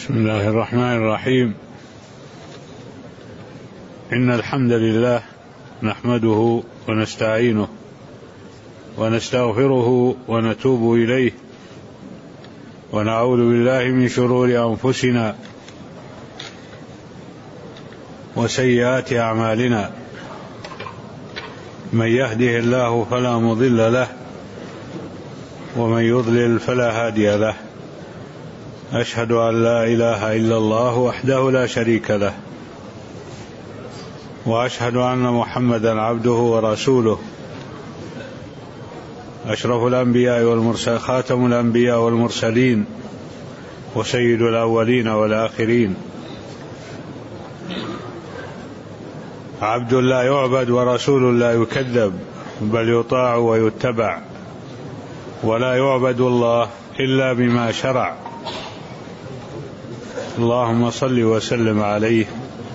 بسم الله الرحمن الرحيم. إن الحمد لله نحمده ونستعينه ونستغفره ونتوب إليه ونعوذ بالله من شرور أنفسنا وسيئات أعمالنا، من يهده الله فلا مضل له ومن يضلل فلا هادي له. أشهد أن لا إله إلا الله وحده لا شريك له، وأشهد أن محمدا عبده ورسوله، أشرف الأنبياء والمرسلين، خاتم الأنبياء والمرسلين، وسيد الأولين والآخرين، عبد لا يعبد ورسول لا يكذب، بل يطاع ويتبع، ولا يعبد الله إلا بما شرع. اللهم صل وسلم عليه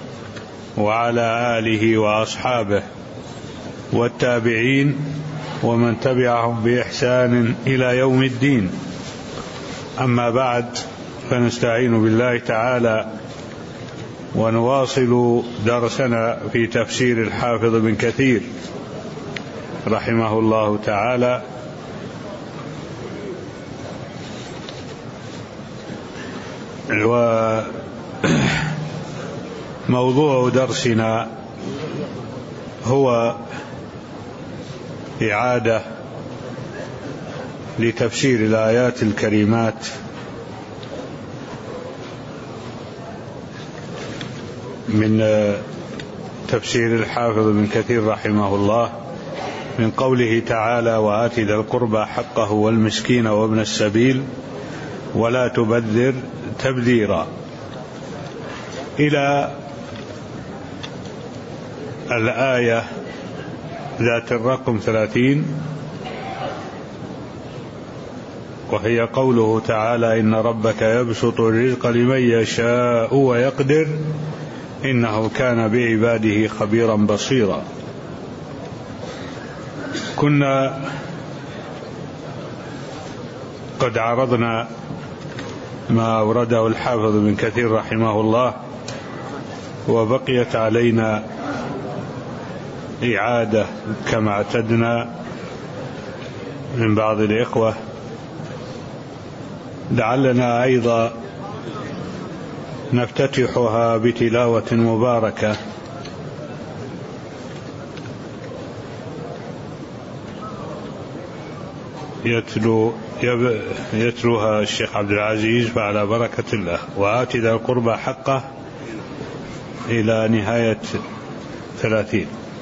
وعلى آله وأصحابه والتابعين ومن تبعهم بإحسان إلى يوم الدين. أما بعد، فنستعين بالله تعالى ونواصل درسنا في تفسير الحافظ بن كثير رحمه الله تعالى. وموضوع درسنا هو إعادة لتفسير الآيات الكريمات من تفسير الحافظ بن كثير رحمه الله، من قوله تعالى: وآت ذا القربى حقه والمسكين وابن السبيل ولا تبذر تبذيرا، إلى الآية ذات الرقم 30، وهي قوله تعالى: إن ربك يبسط الرزق لمن يشاء ويقدر إنه كان بعباده خبيرا بصيرا. كنا قد عرضنا ما أورده الحافظ بن كثير رحمه الله، وبقيت علينا إعادة كما اعتدنا من بعض الإخوة، لعلنا أيضا نفتتحها بتلاوة مباركة يتلوها الشيخ عبد العزيز، فعلى بركة الله. وآت ذا القربى حقه إلى نهاية 30.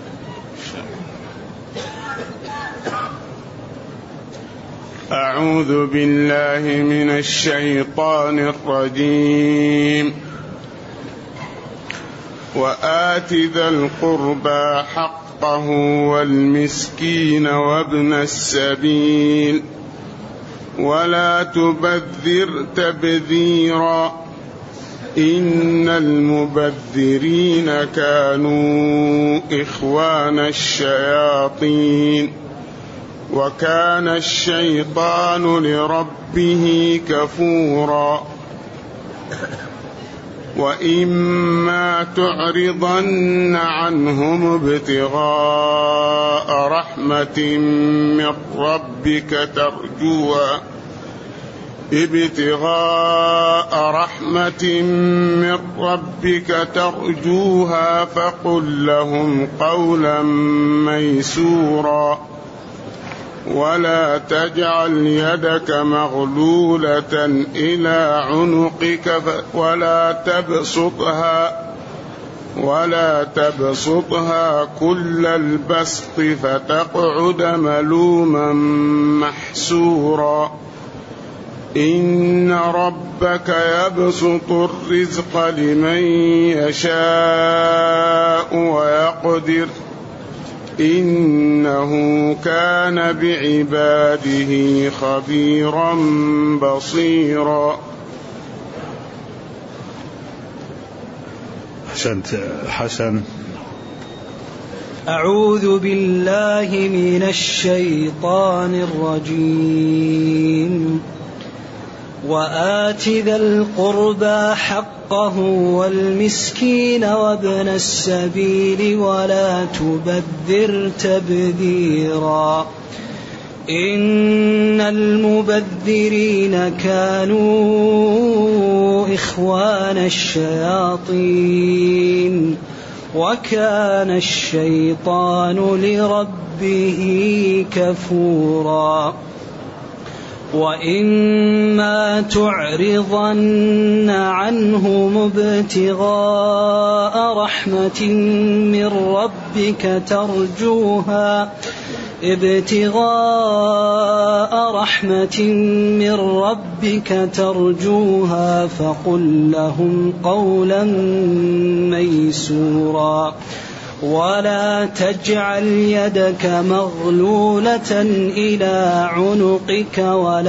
أعوذ بالله من الشيطان الرجيم. وآت ذا القربى حقه والمسكين وابن السبيل ولا تبذر تبذيرا إن المبذرين كانوا إخوان الشياطين وكان الشيطان لربه كفورا. وإما تعرضن عنهم ابتغاء رحمة من ربك ترجوها فقل لهم قولا ميسورا ولا تجعل يدك مغلولة إلى عنقك ولا تبسطها كل البسط فتقعد ملوما محسورا. إن ربك يبسط الرزق لمن يشاء ويقدر إنه كان بعباده خبيرا بصيرا. حسن. أعوذ بالله من الشيطان الرجيم. وآت ذا القربى حقه والمسكين وابن السبيل ولا تبذر تبذيرا إن المبذرين كانوا إخوان الشياطين وكان الشيطان لربه كفورا وإما تعرضن عنهم ابتغاء رحمة من ربك ترجوها فقل لهم قولا ميسورا ولا تجعل يدك مغلولة إلى عنقك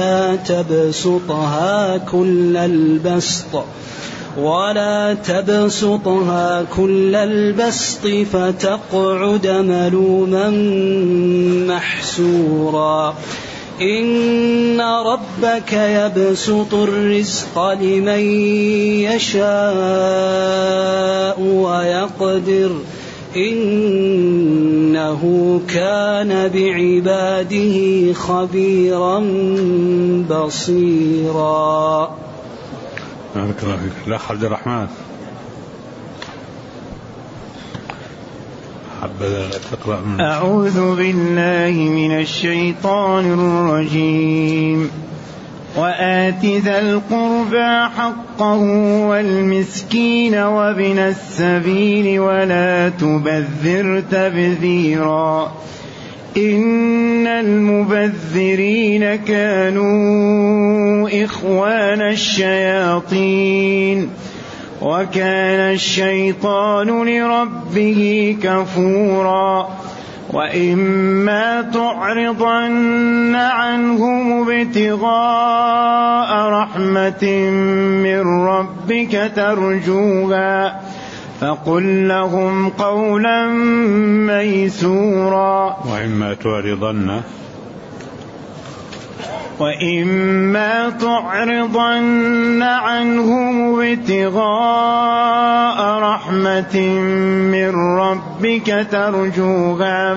ولا تبسطها كل البسط فتقعد ملوما محسورا إن ربك يبسط الرزق لمن يشاء ويقدر إنه كان بعباده خبيرا بصيرا. بارك الله فيك. الأخ عبد الرحمن حبذا تقرأ من أعوذ بالله من الشيطان الرجيم. وآت ذا القربى حقه والمسكين وابن السبيل ولا تبذر تبذيرا إن المبذرين كانوا إخوان الشياطين وكان الشيطان لربه كفورا وإما تعرضن عنهم ابتغاء رحمة من ربك ترجوها فقل لهم قولا ميسورا وإما تعرضن عنهم ابتغاء رحمة من ربك ترجوها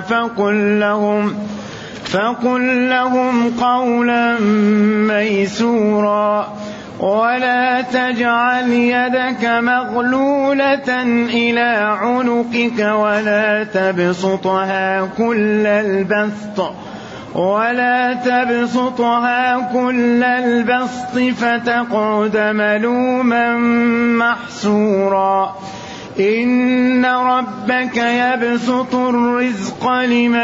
فقل لهم قولا ميسورا ولا تجعل يدك مغلولة إلى عنقك ولا تبسطها كل البسط فتقعد ملوما محسورا إن ربك يبسط الرزق لمن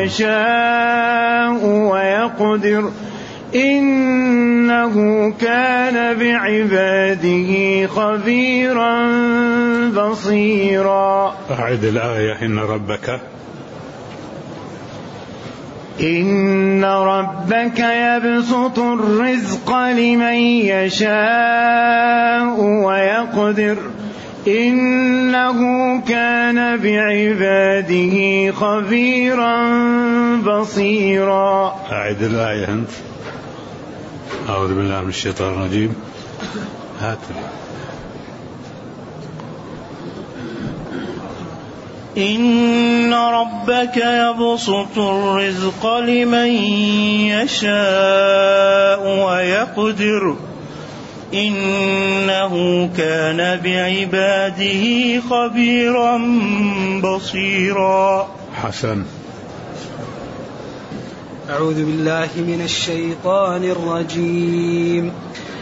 يشاء ويقدر إنه كان بعباده خبيرا بصيرا. أعد الآية. إن ربك يبسط الرزق لمن يشاء ويقدر إنه كان بعباده خبيرا بصيرا. أعد الآية أنت. أعوذ بالله من الشيطان الرجيم. إن ربك يبسط الرزق لمن يشاء ويقدر إنه كان بعباده خبيرا بصيرا. حسن. أعوذ بالله من الشيطان الرجيم.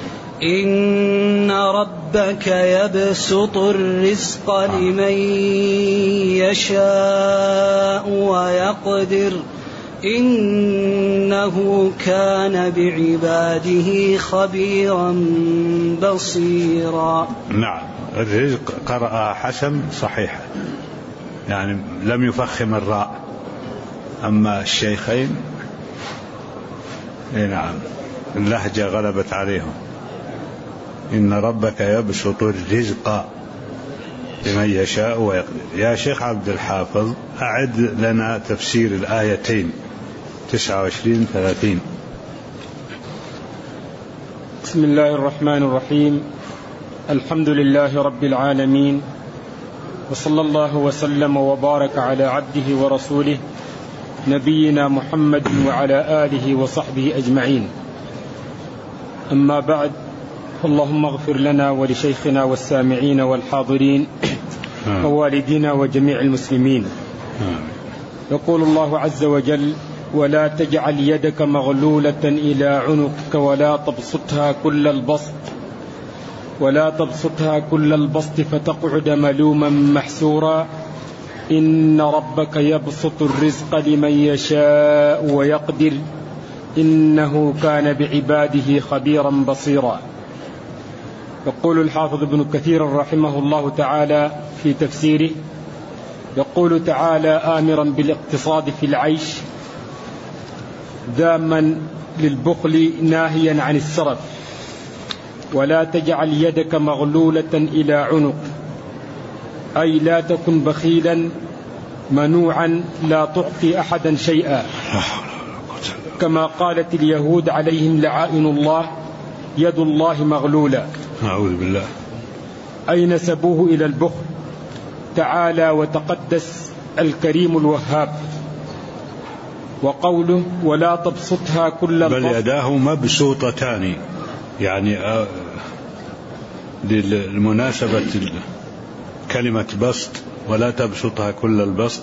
إن ربك يبسط الرزق لمن يشاء ويقدر إنه كان بعباده خبيرا بصيرا. نعم، الرزق قرأ حسن صحيح، يعني لم يفخم الراء. أما الشيخين نعم اللهجة غلبت عليهم. إن ربك يبسط الرزق لمن يشاء ويقدر. يا شيخ عبد الحافظ أعد لنا تفسير الآيتين 29-30. بسم الله الرحمن الرحيم. الحمد لله رب العالمين، وصلى الله وسلم وبارك على عبده ورسوله نبينا محمد وعلى آله وصحبه أجمعين. أما بعد، اللهم اغفر لنا ولشيخنا والسامعين والحاضرين ووالدينا وجميع المسلمين. يقول الله عز وجل: ولا تجعل يدك مغلولة إلى عنقك ولا تبسطها كل البسط فتقعد ملوما محسورا. إن ربك يبسط الرزق لمن يشاء ويقدر إنه كان بعباده خبيرا بصيرا. يقول الحافظ ابن كثير رحمه الله تعالى في تفسيره، يقول تعالى آمرا بالاقتصاد في العيش، ذاما للبخل ناهيا عن السرف. ولا تجعل يدك مغلولة إلى عنق، أي لا تكن بخيلا منوعا لا تعطي أحدا شيئا، كما قالت اليهود عليهم لعائن الله: يد الله مغلولة. أعوذ بالله. أي نسبوه إلى البخل. تعالى وتقدس الكريم الوهاب. وقوله: ولا تبسطها كل البسط، بل يداه مبسوطتان، يعني للمناسبة كلمة بسط، ولا تبسطها كل البسط.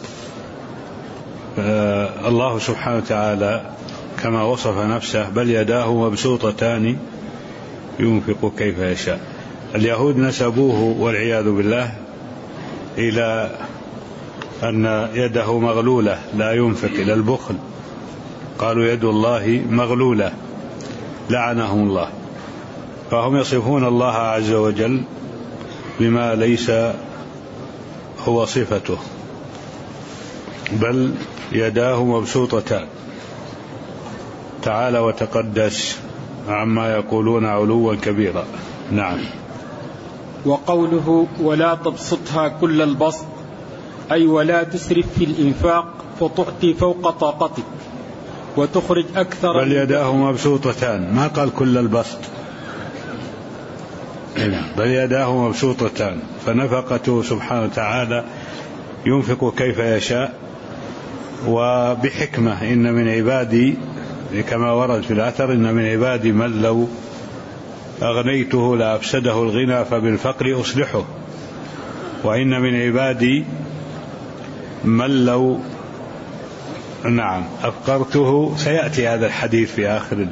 الله سبحانه وتعالى كما وصف نفسه: بل يداه مبسوطتان ينفق كيف يشاء. اليهود نسبوه والعياذ بالله إلى أن يده مغلولة لا ينفق، إلى البخل. قالوا يد الله مغلولة، لعنهم الله. فهم يصفون الله عز وجل بما ليس هو صفته، بل يداه مبسوطتان. تعالى وتقدس عما يقولون علوا كبيرا. نعم. وقوله: ولا تبسطها كل البسط، أي ولا تسرف في الإنفاق فتعطي فوق طاقتك وتخرج أكثر. بل يداه مبسوطتان، ما قال كل البسط، بل يداه مبسوطتان. فنفقته سبحانه وتعالى ينفق كيف يشاء وبحكمة. إن من عبادي، كما ورد في الأثر، إن من عبادي من لو أغنيته لأفسده الغنى فبالفقر أصلحه، وإن من عبادي من لو أفقرته. سيأتي هذا الحديث في آخر: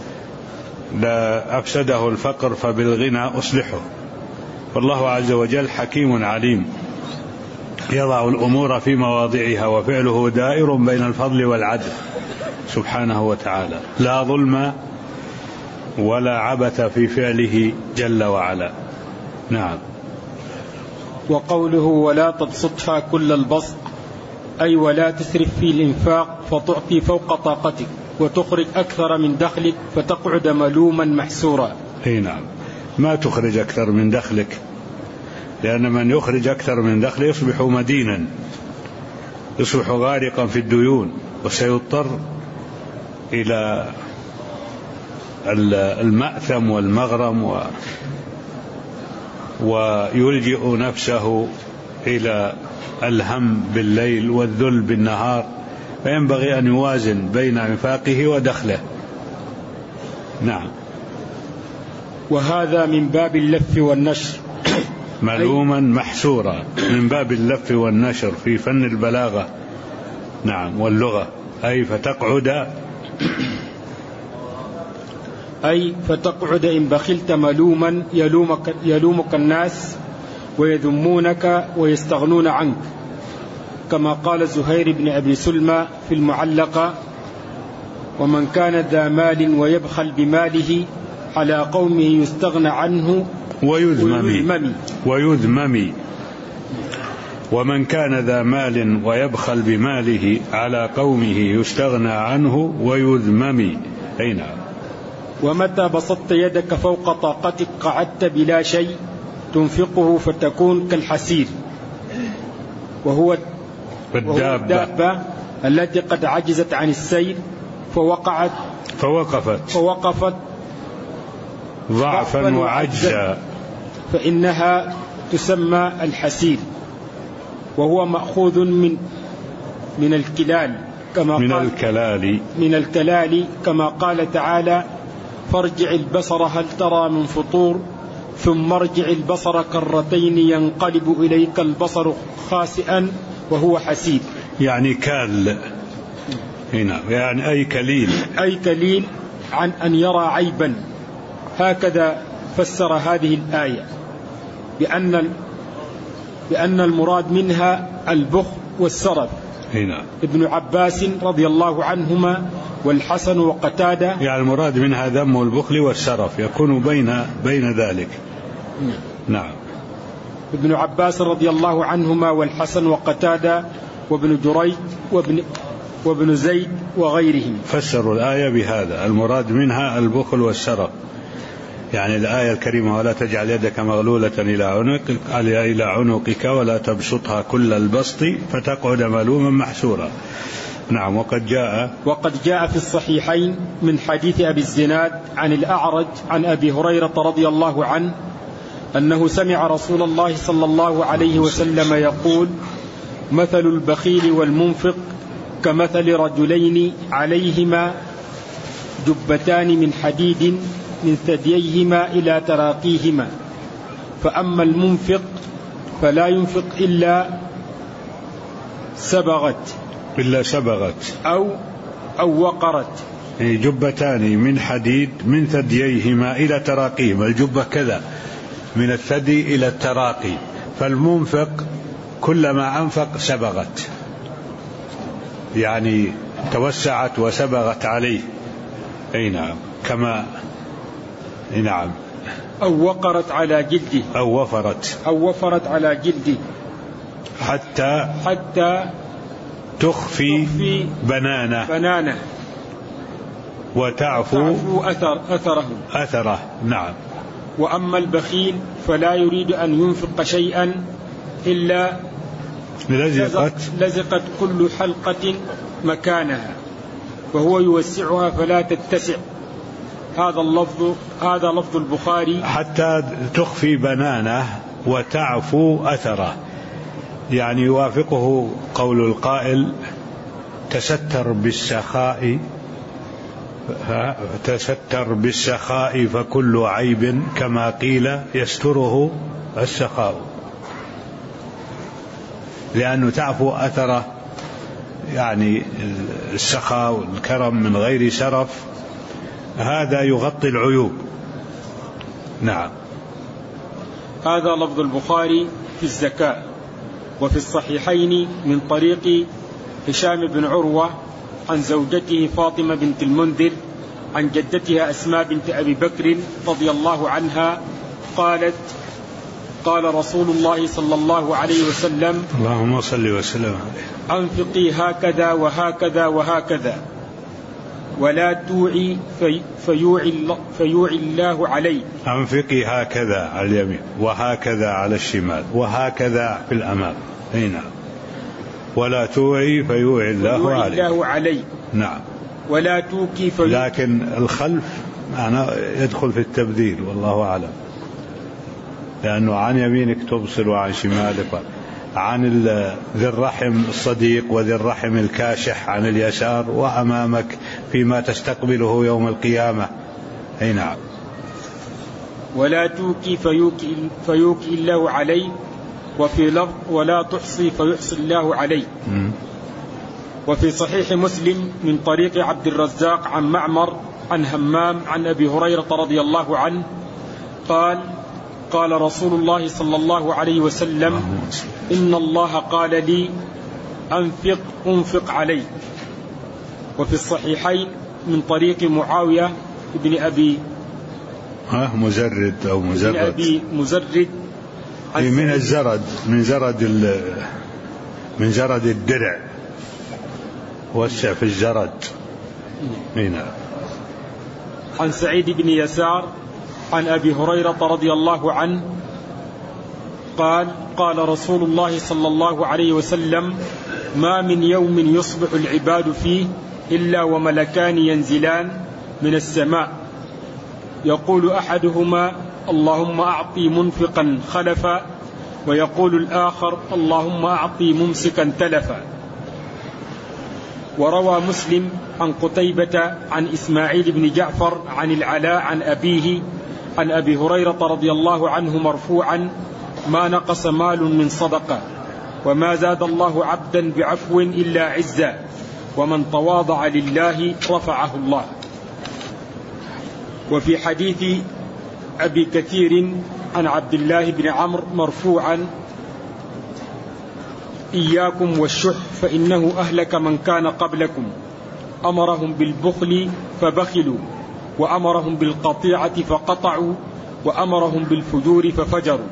لا أفسده الفقر فبالغنى أصلحه. والله عز وجل حكيم عليم، يضع الأمور في مواضعها، وفعله دائر بين الفضل والعدل سبحانه وتعالى، لا ظلم ولا عبث في فعله جل وعلا. نعم. وقوله: ولا تبسطها كل البسط، أي ولا تسرف في الإنفاق فتعطي فوق طاقتك وتخرج أكثر من دخلك فتقعد ملوما محسورا. نعم، ما تخرج أكثر من دخلك، لأن من يخرج أكثر من دخله يصبح مدينا، يصبح غارقا في الديون، وسيضطر إلى المأثم والمغرم، ويلجئ نفسه إلى الهم بالليل والذل بالنهار. فينبغي أن يوازن بين إنفاقه ودخله. نعم. وهذا من باب اللف والنشر، ملوما محسورا، من باب اللف والنشر في فن البلاغة. نعم، واللغة. أي فتقعد إن بخلت ملوما يلومك الناس ويذمونك ويستغنون عنك، كما قال زهير بن أبي سلمى في المعلقة: ومن كان ذا مال ويبخل بماله على قومه يستغنى عنه ويذمم. ومن كان ذا مال ويبخل بماله على قومه يستغنى عنه ويذمم. أي نعم. ومتى بسطت يدك فوق طاقتك قعدت بلا شيء تنفقه فتكون كالحسير، وهو الدابة التي قد عجزت عن السير فوقفت ضعفا وعجزا، فإنها تسمى الحسير، وهو مأخوذ من الكلال كما من الكلال كما قال تعالى: فارجع البصر هل ترى من فطور ثم ارجع البصر كرتين ينقلب إليك البصر خاسئا وهو حسير. يعني كال هنا، يعني أي كليل عن أن يرى عيبا. هكذا فسر هذه الآية بأن المراد منها البخل والسرف. هنا ابن عباس رضي الله عنهما والحسن وقتادة، يعني المراد منها ذم البخل والسرف، يكون بين ذلك. نعم. ابن عباس رضي الله عنهما والحسن وقتادة وابن جريج وابن زيد وغيرهم فسروا الآية بهذا، المراد منها البخل والسرف. يعني الآية الكريمة: ولا تجعل يدك مغلولة إلى عنقك ولا تبسطها كل البسط فتقعد ملوما محسورا. نعم. وقد جاء في الصحيحين من حديث أبي الزناد عن الأعرج عن أبي هريرة رضي الله عنه أنه سمع رسول الله صلى الله عليه وسلم يقول: مثل البخيل والمنفق كمثل رجلين عليهما جبتان من حديد من ثدييهما إلى تراقيهما، فأما المنفق فلا ينفق إلا سبغت أو وقرت. جبتان من حديد من ثدييهما إلى تراقيهما، الجبة كذا من الثدي إلى التراقي، فالمنفق كلما أنفق سبغت، يعني توسعت وسبغت عليه. أي نعم. كما نعم. أو وقرت على جلده، أو وفرت على جلده، حتى تخفي بنانه وتعفو أثره. نعم. وأما البخيل فلا يريد أن ينفق شيئا إلا لزقت كل حلقة مكانها، وهو يوسعها فلا تتسع. هذا لفظ البخاري. حتى تخفي بنانه وتعفو أثره، يعني يوافقه قول القائل: تستر بالسخاء فكل عيب كما قيل يستره السخاء، لأنه تعفو أثره، يعني السخاء والكرم من غير سرف، هذا يغطي العيوب. نعم. هذا لفظ البخاري في الزكاة. وفي الصحيحين من طريق هشام بن عروة عن زوجته فاطمة بنت المنذر عن جدتها أسماء بنت أبي بكر رضي الله عنها قالت: قال رسول الله صلى الله عليه وسلم: اللهم صل وسلم عليه: أنفقي هكذا وهكذا وهكذا، ولا توعي فيوعي الله علي. أنفقي هكذا على اليمين وهكذا على الشمال وهكذا في الأمام. هنا ولا توعي فيوعي الله علي. نعم. ولا توكي لكن الخلف أنا يدخل في التبذير والله أعلم، لأنه عن يمينك تبصر وعن شمالك، عن ذي الرحم الصديق وذي الرحم الكاشح عن اليسار، وأمامك فيما تستقبله يوم القيامة. أي نعم. ولا توكي فيوكي الله علي، وفي لفظ: ولا تحصي فيحصي الله علي. وفي صحيح مسلم من طريق عبد الرزاق عن معمر عن همام عن أبي هريرة رضي الله عنه قال: قال رسول الله صلى الله عليه وسلم: إن الله قال لي أنفق علي. وفي الصحيحين من طريق معاوية ابن أبي مزرد أو مزرد، أبي مزرد من زرد الدرع، وسع في الزرد. هنا. عن سعيد بن يسار عن أبي هريرة رضي الله عنه قال: قال رسول الله صلى الله عليه وسلم: ما من يوم يصبح العباد فيه إلا وملكان ينزلان من السماء يقول أحدهما اللهم أعطي منفقا خلفا، ويقول الآخر اللهم أعطي ممسكا تلفا. وروى مسلم عن قتيبة عن إسماعيل بن جعفر عن العلاء عن أبيه عن أبي هريرة رضي الله عنه مرفوعا: ما نقص مال من صدقة، وما زاد الله عبدا بعفو إلا عزا، ومن تواضع لله رفعه الله. وفي حديث أبي كثير عن عبد الله بن عمرو مرفوعا: إياكم والشح فإنه أهلك من كان قبلكم، أمرهم بالبخل فبخلوا، وأمرهم بالقطيعة فقطعوا، وأمرهم بالفجور ففجروا.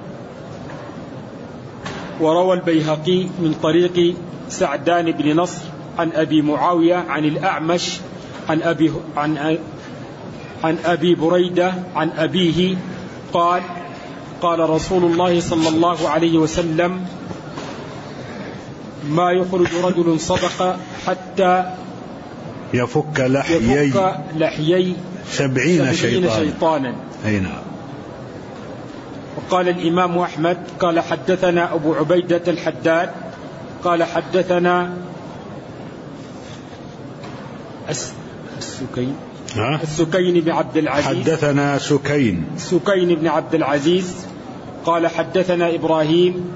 وروى البيهقي من طريق سعدان بن نصر عن أبي معاوية عن الأعمش عن أبي بريدة عن أبيه قال: قال رسول الله صلى الله عليه وسلم: ما يخرج رجل صدقة حتى يفك لحيي 70 شيطانا. نعم. وقال الإمام أحمد قال حدثنا أبو عبيدة الحداد قال حدثنا السكين بن عبد العزيز، حدثنا سكين بن عبد العزيز قال حدثنا إبراهيم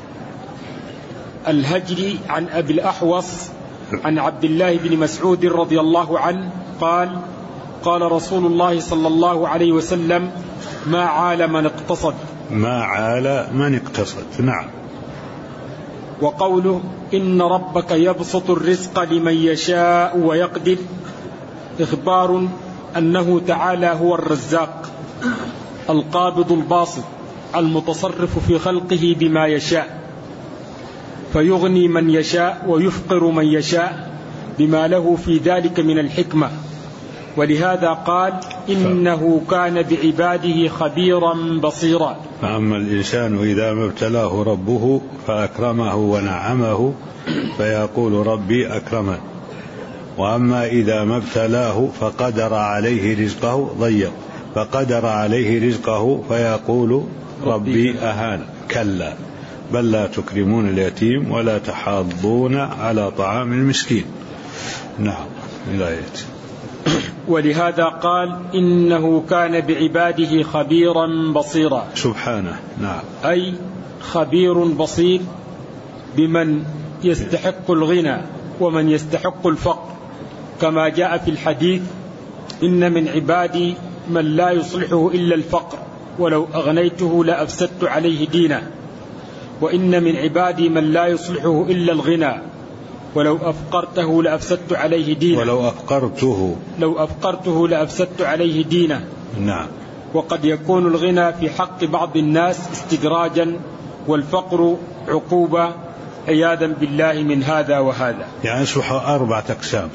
الهجري عن أبي الأحوص عن عبد الله بن مسعود رضي الله عنه قال: قال رسول الله صلى الله عليه وسلم: ما عال من اقتصد. ما عال من اقتصد. نعم. وقوله: إن ربك يبسط الرزق لمن يشاء ويقدر، إخبار أنه تعالى هو الرزاق القابض الباسط المتصرف في خلقه بما يشاء، فيغني من يشاء ويفقر من يشاء بما له في ذلك من الحكمة. ولهذا قال: إنه كان بعباده خبيرا بصيرا. فأما الإنسان إذا ما ابتلاه ربه فأكرمه ونعمه فيقول ربي أكرمن، وأما إذا ما ابتلاه فقدر عليه رزقه ضيق، فقدر عليه رزقه فيقول ربي أهان. كلا بل لا تكرمون اليتيم ولا تحاضون على طعام المسكين. نعم. الآية. ولهذا قال: إنه كان بعباده خبيرا بصيرا. سبحانه. نعم. أي خبير بصير بمن يستحق الغنى ومن يستحق الفقر، كما جاء في الحديث: إن من عبادي من لا يصلحه إلا الفقر، ولو أغنيته لأفسدت عليه دينه، وإن من عبادي من لا يصلحه إلا الغنى، ولو أفقرته لأفسدت عليه دينه. لو أفقرته لأفسدت عليه دينه. نعم. وقد يكون الغنى في حق بعض الناس استدراجا، والفقر عقوبة، عياذا بالله من هذا وهذا. يعني يصبح 4 أقسام: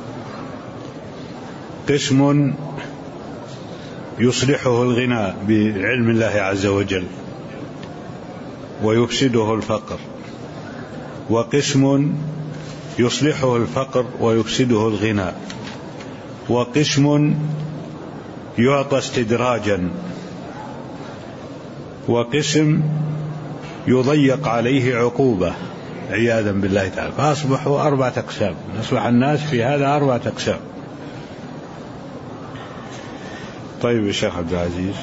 قسم يصلحه الغنى بعلم الله عز وجل ويفسده الفقر، وقسم يصلحه الفقر ويفسده الغنى، وقسم يعطى استدراجا، وقسم يضيق عليه عقوبة عياذا بالله تعالى. فأصبحوا 4 أقسام. أصبح الناس في هذا 4 أقسام. طيب يا شيخ عبد العزيز،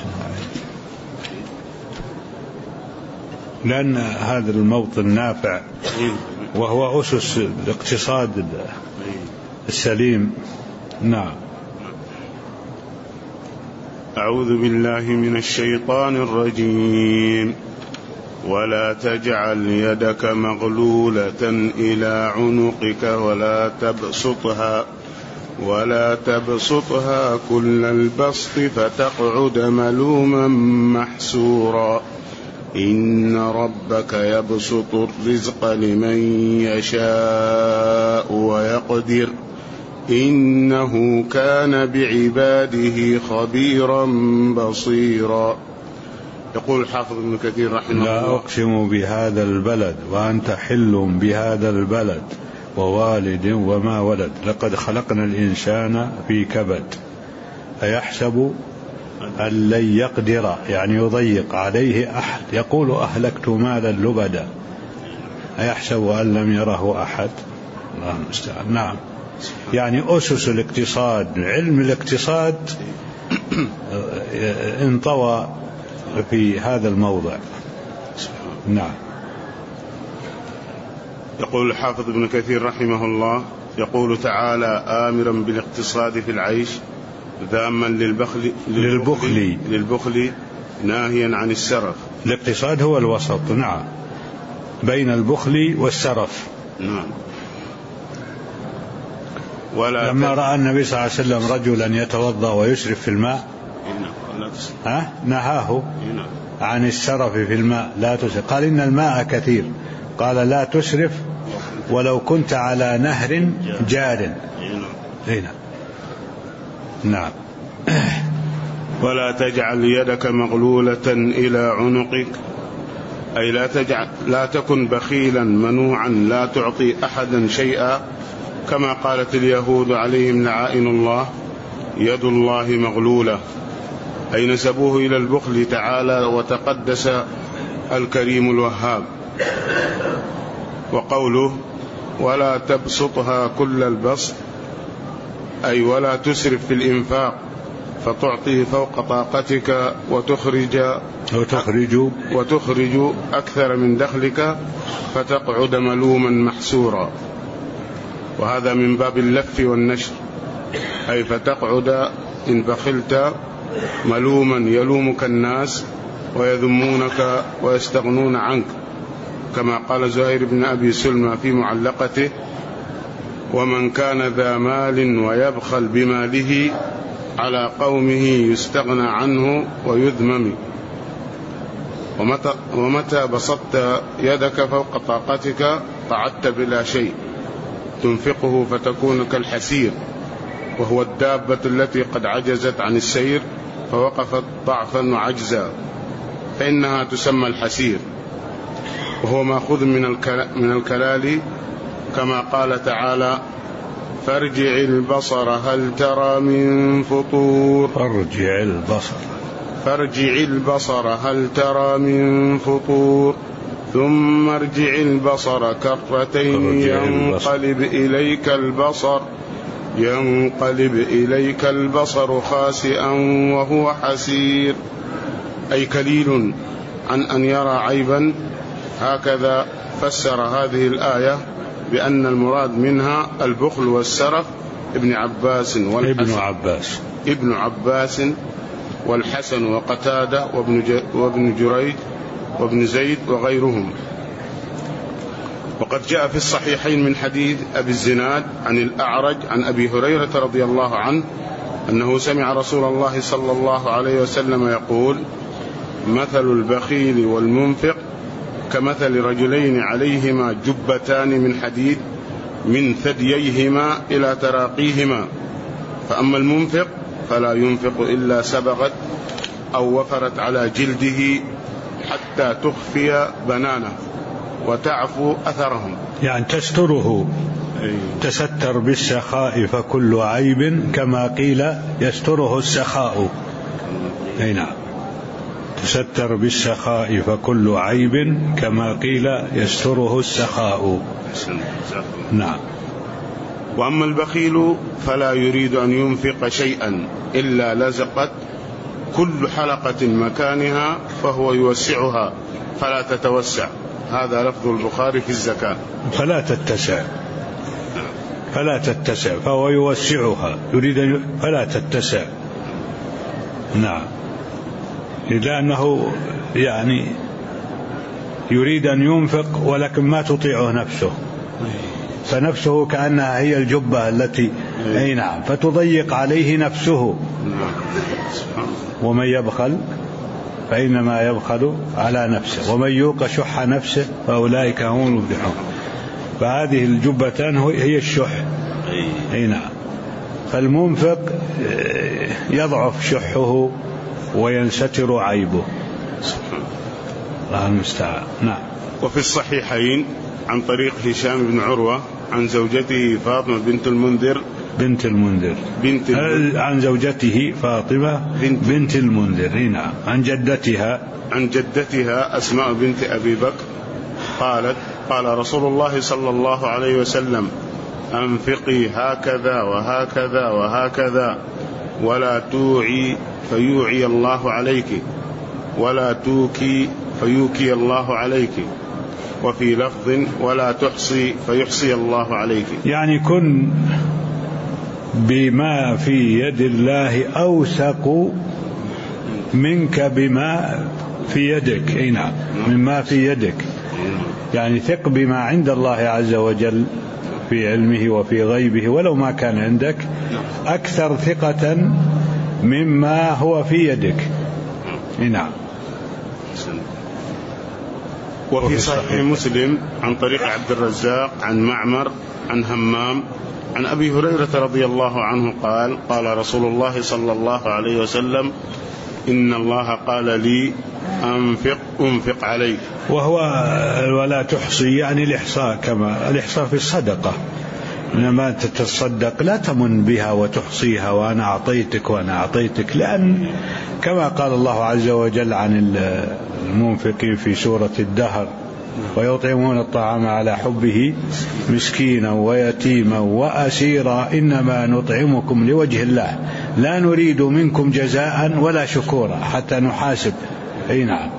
لأن هذا الموطن نافع وهو أسس الاقتصاد السليم. نعم. أعوذ بالله من الشيطان الرجيم. ولا تجعل يدك مغلولة إلى عنقك ولا تبسطها كل البسط فتقعد ملوما محسورا. إن ربك يبسط الرزق لمن يشاء ويقدر، إنه كان بعباده خبيرا بصيرا. يقول الحافظ ابن كثير رحمه الله: لا أقسم بهذا البلد وأنت حل بهذا البلد ووالد وما ولد، لقد خلقنا الإنسان في كبد، أيحسب أن لن يقدر يعني يضيق عليه أحد. يقول أهلكت مالا لبدا أيحسب أن لم يره أحد؟ الله المستعان. نعم، يعني أسس الاقتصاد، علم الاقتصاد انطوى في هذا الموضع. نعم. يقول الحافظ ابن كثير رحمه الله، يقول تعالى آمرا بالاقتصاد في العيش ذاما للبخل ناهيا عن السرف. الاقتصاد هو الوسط، نعم، بين البخل والسرف. نعم. لما رأى النبي صلى الله عليه وسلم رجلا يتوضأ ويسرف في الماء نهاه عن السرف في الماء، لا تسرف. قال إن الماء كثير، قال لا تسرف ولو كنت على نهر جار. هنا. نعم. ولا تجعل يدك مغلولة إلى عنقك، أي لا تكن بخيلا منوعا لا تعطي أحدا شيئا، كما قالت اليهود عليهم لعائن الله يد الله مغلولة، أي نسبوه إلى البخل تعالى وتقدس الكريم الوهاب. وقوله ولا تبسطها كل البسط، أي ولا تسرف في الإنفاق فتعطي فوق طاقتك وتخرج أكثر من دخلك فتقعد ملوما محسورا. وهذا من باب اللف والنشر، أي فتقعد إن بخلت ملوما يلومك الناس ويذمونك ويستغنون عنك، كما قال زهير بن أبي سلمى في معلقته: ومن كان ذا مال ويبخل بماله على قومه يستغنى عنه ويذمم. ومتى بسطت يدك فوق طاقتك قعدت بلا شيء تنفقه فتكون كالحسير، وهو الدابة التي قد عجزت عن السير فوقفت ضعفا وعجزا، فإنها تسمى الحسير، وهو مأخوذ من الكلال، كما قال تعالى: فارجع البصر هل ترى من فطور. فارجع البصر هل ترى من فطور ثم ارجع البصر كرتين ينقلب إليك البصر خاسئا وهو حسير، أي كليل عن أن يرى عيبا. هكذا فسر هذه الآية بأن المراد منها البخل والسرف ابن عباس والحسن وقتادة وابن جريج وابن زيد وغيرهم. وقد جاء في الصحيحين من حديث أبي الزناد عن الأعرج عن أبي هريرة رضي الله عنه أنه سمع رسول الله صلى الله عليه وسلم يقول: مثل البخيل والمنفق كمثل رجلين عليهما جبتان من حديد من ثدييهما إلى تراقيهما، فأما المنفق فلا ينفق إلا سبغت أو وفرت على جلده حتى تخفي بنانه وتعفو أثرهم، يعني تستره. تستر بالسخاء فكل عيب كما قيل يستره السخاء. أي نعم، تستر بالسخاء فكل عيب كما قيل يستره السخاء. نعم. وأما البخيل فلا يريد أن ينفق شيئا إلا لزقت كل حلقة مكانها فهو يوسعها فلا تتوسع. هذا لفظ البخاري في الزكاة. فلا تتسع فهو يوسعها، يريد فلا تتسع. نعم، لأنه يعني يريد أن ينفق ولكن ما تطيعه نفسه، فنفسه كأنها هي الجبة التي أي نعم، فتضيق عليه نفسه. ومن يبخل فإنما يبخل على نفسه ومن يوق شح نفسه فأولئك هم المفلحون. فهذه الجبتان هي الشح. أي نعم، فالمنفق يضعف شحه وينستر عيبه. الله المستعان. نعم. وفي الصحيحين عن طريق هشام بن عروة عن زوجته فاطمة بنت المنذر بنت المنذر عن زوجته فاطمة بنت المنذر. نعم. عن جدتها أسماء بنت أبي بكر قالت قال رسول الله صلى الله عليه وسلم أنفقي هكذا وهكذا وهكذا ولا توعي فيوعي الله عليك ولا توكي فيوكي الله عليك وفي لفظ ولا تحصي فيحصي الله عليك. يعني كن بما في يد الله أوثق منك بما في يدك. أي نعم. مما في يدك يعني ثق بما عند الله عز وجل في علمه وفي غيبه ولو ما كان عندك أكثر ثقة مما هو في يدك. نعم. وفي صحيح مسلم عن طريق عبد الرزاق عن معمر عن همام عن أبي هريرة رضي الله عنه قال قال رسول الله صلى الله عليه وسلم إن الله قال لي أنفق عليك. وهو ولا تحصي يعني الإحصاء، كما الإحصاء في الصدقة، إنما تتصدق لا تمن بها وتحصيها وأنا أعطيتك وأنا أعطيتك، لأن كما قال الله عز وجل عن المنفقين في سورة الدهر ويطعمون الطعام على حبه مسكينا ويتيما وأسيرا إنما نطعمكم لوجه الله لا نريد منكم جزاء ولا شكورا حتى نحاسب. أي نعم.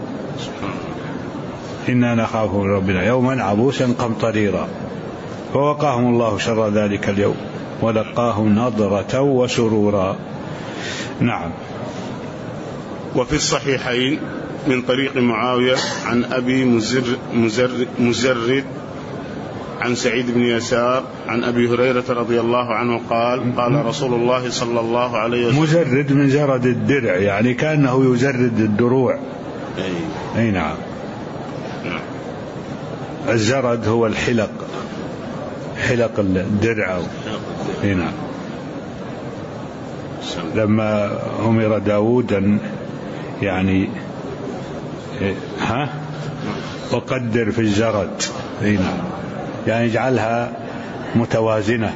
إنا نخاف من ربنا يوما عبوسا قمطريرا. فوقاهم الله شر ذلك اليوم ولقاهم نضرة وسرورا. نعم. وفي الصحيحين من طريق معاوية عن أبي مزرد عن سعيد بن يسار عن أبي هريرة رضي الله عنه قال قال رسول الله صلى الله عليه وسلم. مزرد من زرد الدرع، يعني كأنه يزرد الدروع. أي نعم. الزرد هو الحلق، حلق الدرع. أي نعم. لما أمر داود يعني وقدر في الزرد. أي نعم. يعني اجعلها متوازنة.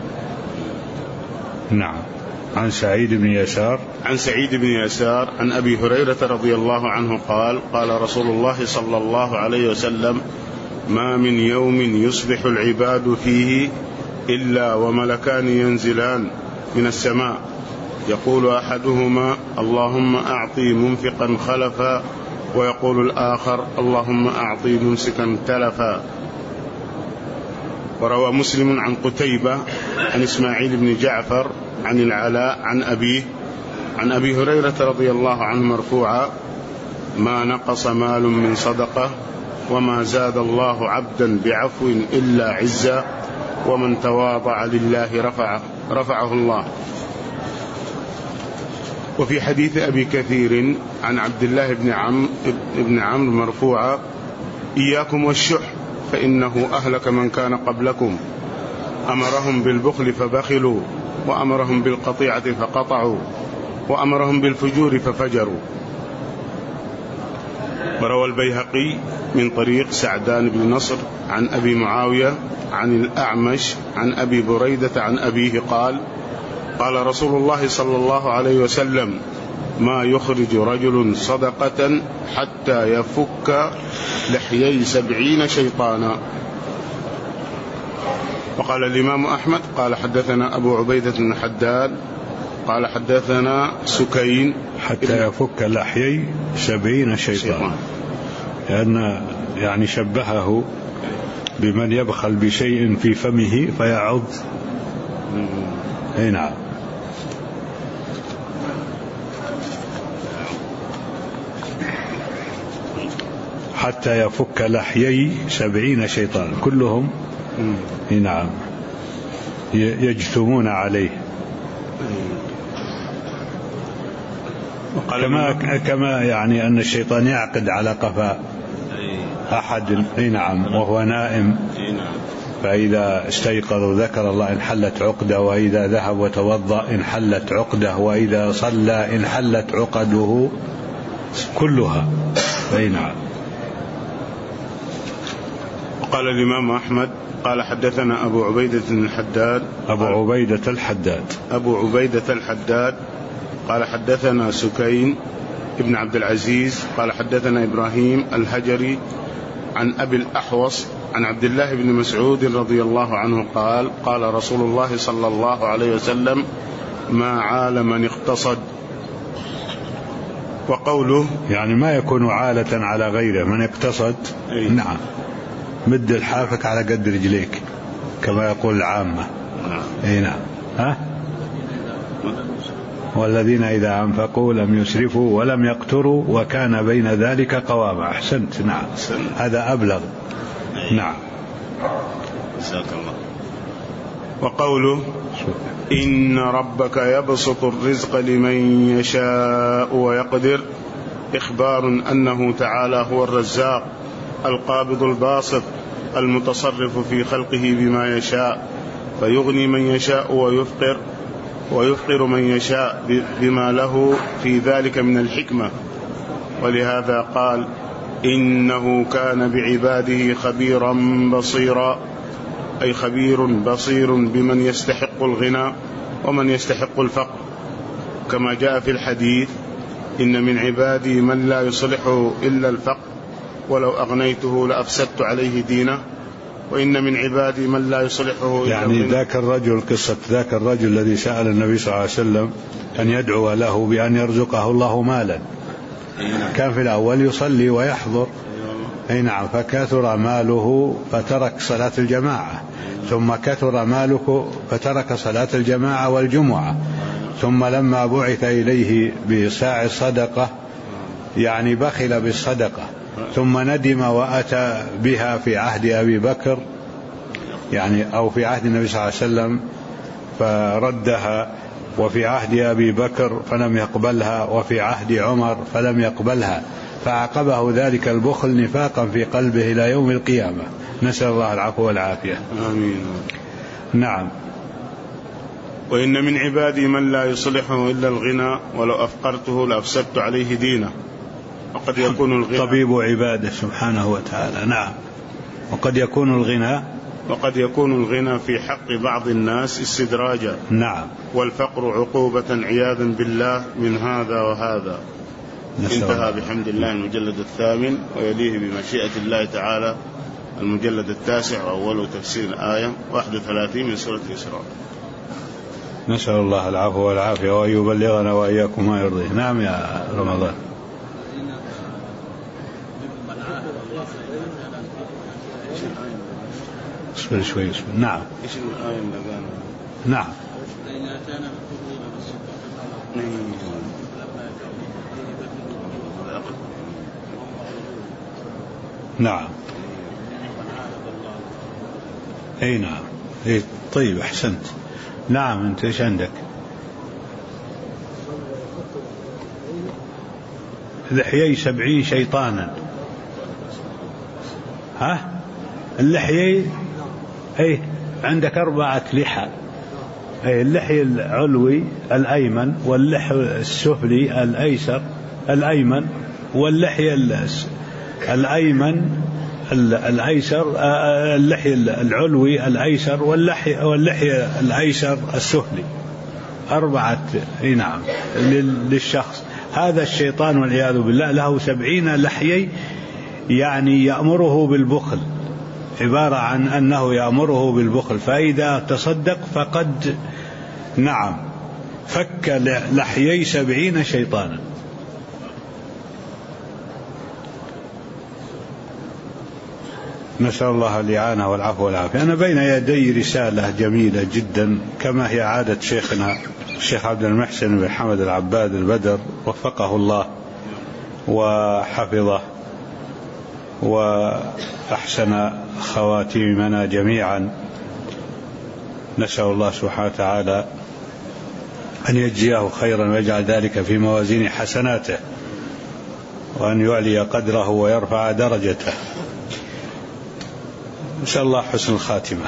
نعم. عن سعيد بن يسار عن أبي هريرة رضي الله عنه قال قال رسول الله صلى الله عليه وسلم ما من يوم يصبح العباد فيه إلا وملكان ينزلان من السماء يقول أحدهما اللهم أعطي منفقا خلفا ويقول الآخر اللهم أعطي ممسكا تلفا. وروى مسلم عن قتيبة عن إسماعيل بن جعفر عن العلاء عن أبيه عن أبي هريرة رضي الله عنه مرفوعا ما نقص مال من صدقة وما زاد الله عبدا بعفو إلا عزا ومن تواضع لله رفعه الله. وفي حديث أبي كثير عن عبد الله بن عمرو مرفوعا إياكم والشح فإنه أهلك من كان قبلكم أمرهم بالبخل فبخلوا وأمرهم بالقطيعة فقطعوا وأمرهم بالفجور ففجروا. وروى البيهقي من طريق سعدان بن نصر عن أبي معاوية عن الأعمش عن أبي بريدة عن أبيه قال قال رسول الله صلى الله عليه وسلم ما يخرج رجل صدقة حتى يفك لحيي 70 شيطانا. وقال الإمام أحمد قال حدثنا أبو عبيدة بن حداد قال حدثنا سكين حتى يفك لحيي 70 شيطانا، لأن يعني شبهه بمن يبخل بشيء في فمه فيعض. أي نعم. حتى يفك لحيي 70 شيطان كلهم. نعم. يجثمون عليه كما يعني أن الشيطان يعقد على قفا أحد. نعم. وهو نائم فإذا استيقظ ذكر الله انحلت عقده، وإذا ذهب وتوضأ انحلت عقده، وإذا صلى انحلت عقده كلها. نعم. وقال الإمام أحمد قال حدثنا أبو عبيدة الحداد قال حدثنا سكين ابن عبد العزيز قال حدثنا إبراهيم الهجري عن أبي الأحوص عن عبد الله بن مسعود رضي الله عنه قال قال رسول الله صلى الله عليه وسلم ما عال من اقتصد. وقوله يعني ما يكون عالة على غيره، من اقتصد نعم مد الحافك على قد رجليك كما يقول العامة. اي نعم. والذين إذا أنفقوا لم يسرفوا ولم يقتروا وكان بين ذلك قواما. أحسنت. نعم هذا أبلغ. نعم. وقوله إن ربك يبسط الرزق لمن يشاء ويقدر إخبار أنه تعالى هو الرزاق القابض الباسط المتصرف في خلقه بما يشاء، فيغني من يشاء ويفقر من يشاء بما له في ذلك من الحكمة. ولهذا قال إنه كان بعباده خبيرا بصيرا، أي خبير بصير بمن يستحق الغنى ومن يستحق الفقر، كما جاء في الحديث إن من عبادي من لا يصلحه إلا الفقر ولو أغنيته لأفسدت عليه دينه، وإن من عبادي من لا يصلحه إلا يعني ذاك الرجل، قصة ذاك الرجل الذي سأل النبي صلى الله عليه وسلم أن يدعو له بأن يرزقه الله مالا، كان في الأول يصلي ويحضر أي نعم، فكثر ماله فترك صلاة الجماعة، ثم كثر ماله فترك صلاة الجماعة والجمعة، ثم لما بعث إليه بساع الصدقة يعني بخل بالصدقة، ثم ندم وأتى بها في عهد أبي بكر يعني أو في عهد النبي صلى الله عليه وسلم فردها، وفي عهد أبي بكر فلم يقبلها، وفي عهد عمر فلم يقبلها، فعقبه ذلك البخل نفاقا في قلبه إلى يوم القيامة، نسأل الله العفو والعافية. آمين. نعم. وإن من عبادي من لا يصلحه إلا الغنى ولو أفقرته لأفسدت عليه دينه. وقد يكون الغنى طبيب عباده سبحانه وتعالى. نعم. وقد يكون الغنى في حق بعض الناس استدراجا. نعم. والفقر عقوبة عياذا بالله من هذا وهذا. انتهى بحمد الله المجلد 8، ويليه بمشيئة الله تعالى المجلد 9 وأول تفسير آية 31 من سورة الإسراء. نسأل الله العفو والعافية وأن يبلغنا وإياكم ما يرضيه. نعم يا رمضان. اصبر شوي. نعم. ايش الآية اللي قالها؟ نعم. نعم. اي نعم. اي طيب احسنت. نعم. انت ايش عندك؟ لحيي 70 شيطانا. ها اللحيي اي عندك 4 لحى، اي اللحي العلوي الأيمن، واللحي السفلي الأيسر الأيمن، واللحي الأيمن الأيسر، اللحي العلوي الأيسر، واللحي الأيسر السفلي. 4 اي نعم للشخص. هذا الشيطان والعياذ بالله له 70 لحيي، يعني يأمره بالبخل، عبارة عن أنه يأمره بالبخل، فإذا تصدق فقد نعم فك لحيي 70 شيطانا. نسأل الله الإعانة والعفو والعافية. أنا بين يدي رسالة جميلة جدا كما هي عادة شيخنا الشيخ عبد المحسن بن حمد العباد البدر وفقه الله وحفظه وأحسن خواتيمنا جميعا. نسأل الله سبحانه وتعالى أن يجزيه خيرا ويجعل ذلك في موازين حسناته، وأن يعلي قدره ويرفع درجته. نسأل الله حسن الخاتمة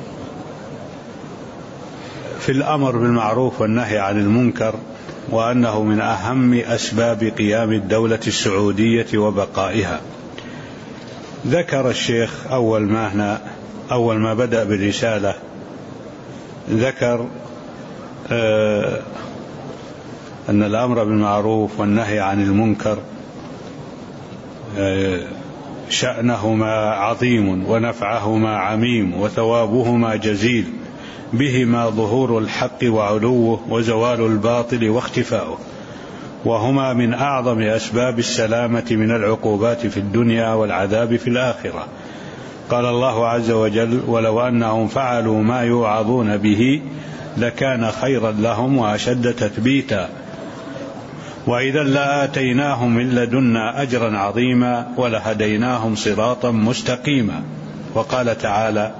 في الأمر بالمعروف والنهي عن المنكر، وأنه من أهم أسباب قيام الدولة السعودية وبقائها. ذكر الشيخ أول ما بدأ بالرسالة ذكر أن الأمر بالمعروف والنهي عن المنكر شأنهما عظيم ونفعهما عميم وثوابهما جزيل، بهما ظهور الحق وعلوه وزوال الباطل واختفاؤه، وهما من أعظم أسباب السلامة من العقوبات في الدنيا والعذاب في الآخرة. قال الله عز وجل: ولو أنهم فعلوا ما يوعظون به لكان خيرا لهم وأشد تثبيتا، وإذا لآتيناهم من لدنا أجرا عظيما ولهديناهم صراطا مستقيما. وقال تعالى: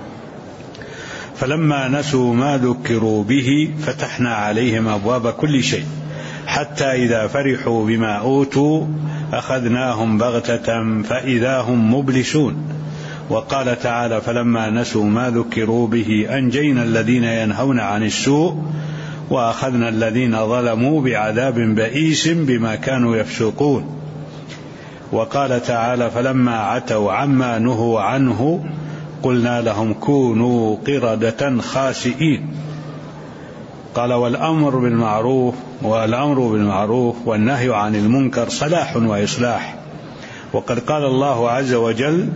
فلما نسوا ما ذكروا به فتحنا عليهم أبواب كل شيء حتى إذا فرحوا بما أوتوا أخذناهم بغتة فإذا هم مبلسون. وقال تعالى: فلما نسوا ما ذكروا به أنجينا الذين ينهون عن السوء وأخذنا الذين ظلموا بعذاب بئيس بما كانوا يفسقون. وقال تعالى: فلما عتوا عما نهوا عنه قلنا لهم كونوا قردة خاسئين. قال: والأمر بالمعروف والنهي عن المنكر صلاح وإصلاح. وقد قال الله عز وجل: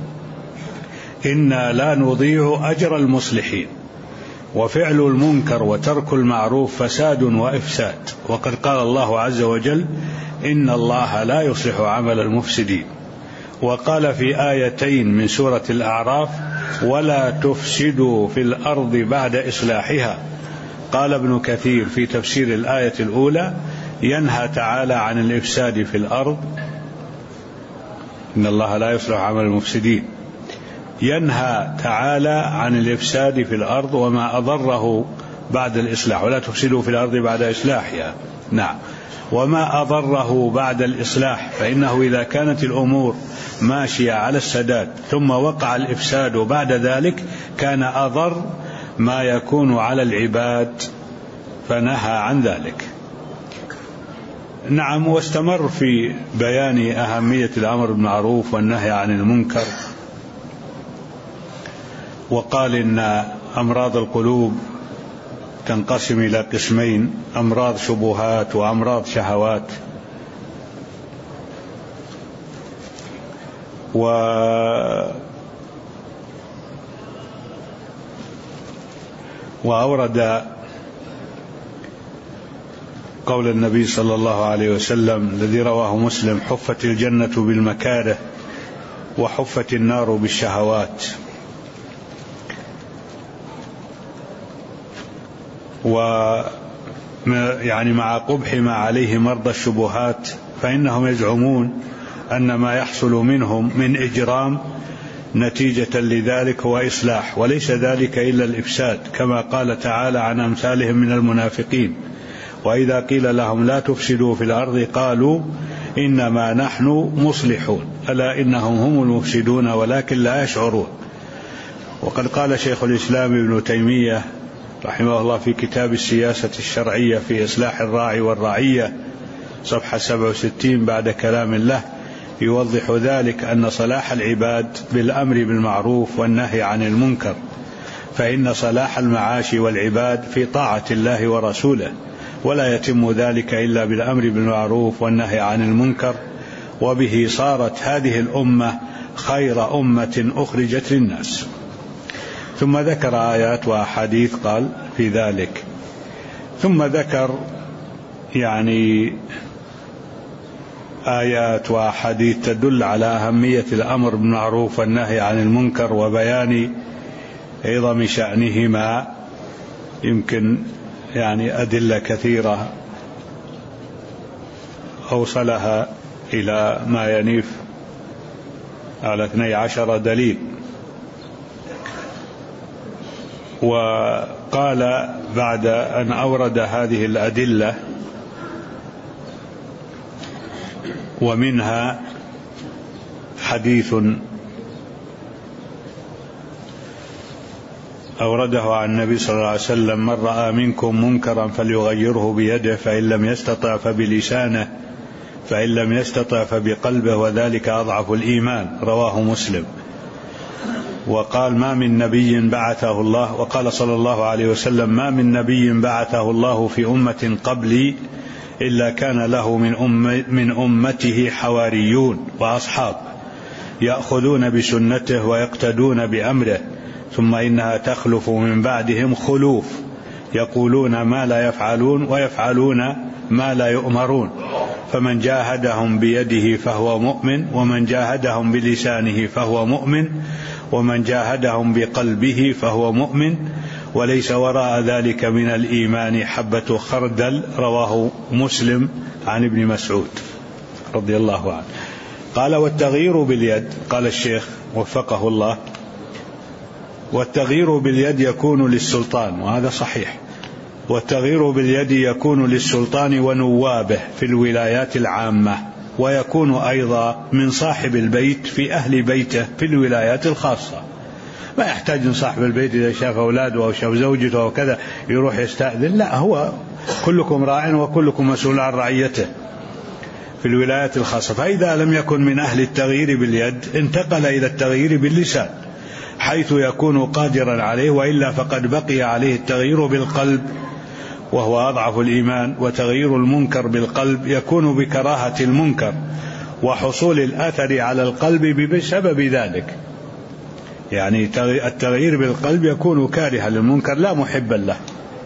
إنا لا نضيع أجر المصلحين. وفعل المنكر وترك المعروف فساد وإفساد. وقد قال الله عز وجل: إن الله لا يصلح عمل المفسدين. وقال في آيتين من سورة الأعراف: ولا تفسدوا في الأرض بعد إصلاحها. قال ابن كثير في تفسير الآية الأولى: ينهى تعالى عن الإفساد في الأرض، إن الله لا يصلح عمل المفسدين، ينهى تعالى عن الإفساد في الأرض وما أضره بعد الإصلاح، ولا تفسدوا في الأرض بعد إصلاحها. نعم، وما أضره بعد الإصلاح، فإنه إذا كانت الأمور ماشية على السداد ثم وقع الإفساد بعد ذلك كان أضر ما يكون على العباد، فنهى عن ذلك. نعم، واستمر في بيان أهمية الأمر بالمعروف والنهي عن المنكر، وقال إن أمراض القلوب تنقسم إلى قسمين: أمراض شبهات وأمراض شهوات. وأورد قول النبي صلى الله عليه وسلم الذي رواه مسلم: حفت الجنة بالمكاره وحفت النار بالشهوات. يعني مع قبح ما عليه مرضى الشبهات، فإنهم يزعمون أن ما يحصل منهم من إجرام نتيجة لذلك هو إصلاح، وليس ذلك إلا الإفساد، كما قال تعالى عن أمثالهم من المنافقين: وإذا قيل لهم لا تفسدوا في الأرض قالوا إنما نحن مصلحون ألا إنهم هم المفسدون ولكن لا يشعرون. وقد قال شيخ الإسلام ابن تيمية رحمه الله في كتاب السياسة الشرعية في إصلاح الراعي والرعية صفحة 67 بعد كلام الله يوضح ذلك أن صلاح العباد بالأمر بالمعروف والنهي عن المنكر، فإن صلاح المعاش والعباد في طاعة الله ورسوله، ولا يتم ذلك إلا بالأمر بالمعروف والنهي عن المنكر، وبه صارت هذه الأمة خير أمة أخرجت للناس. ثم ذكر آيات وأحاديث قال في ذلك، ثم ذكر يعني آيات وأحاديث تدل على أهمية الأمر بالمعروف والنهي عن المنكر وبيان عظم شأنهما. يمكن يعني أدلة كثيرة أوصلها إلى ما ينيف على 12 دليل. وقال بعد أن أورد هذه الأدلة ومنها حديث أورده عن النبي صلى الله عليه وسلم: من رأى منكم منكرا فليغيره بيده فإن لم يستطع فبلسانه فإن لم يستطع فبقلبه وذلك أضعف الإيمان، رواه مسلم. وقال ما من نبي بعثه الله، وقال صلى الله عليه وسلم ما من نبي بعثه الله في أمة قبلي إلا كان له من أمته حواريون وأصحاب يأخذون بسنته ويقتدون بأمره، ثم إنها تخلف من بعدهم خلوف يقولون ما لا يفعلون ويفعلون ما لا يؤمرون، فمن جاهدهم بيده فهو مؤمن، ومن جاهدهم بلسانه فهو مؤمن، ومن جاهدهم بقلبه فهو مؤمن، وليس وراء ذلك من الإيمان حبة خردل، رواه مسلم عن ابن مسعود رضي الله عنه. قال والتغيير باليد، قال الشيخ وفقه الله، والتغيير باليد يكون للسلطان، وهذا صحيح، والتغيير باليد يكون للسلطان ونوابه في الولايات العامة، ويكون أيضا من صاحب البيت في أهل بيته في الولايات الخاصة. ما يحتاج صاحب البيت إذا شاف أولاده أو شاف زوجته أو كذا يروح يستأذن، لا، هو كلكم راع وكلكم مسؤول عن رعيته في الولايات الخاصة. فإذا لم يكن من أهل التغيير باليد انتقل إلى التغيير باللسان حيث يكون قادرا عليه، وإلا فقد بقي عليه التغيير بالقلب وهو أضعف الإيمان. وتغيير المنكر بالقلب يكون بكراهة المنكر وحصول الأثر على القلب بسبب ذلك، يعني التغيير بالقلب يكون كارها للمنكر لا محبا له،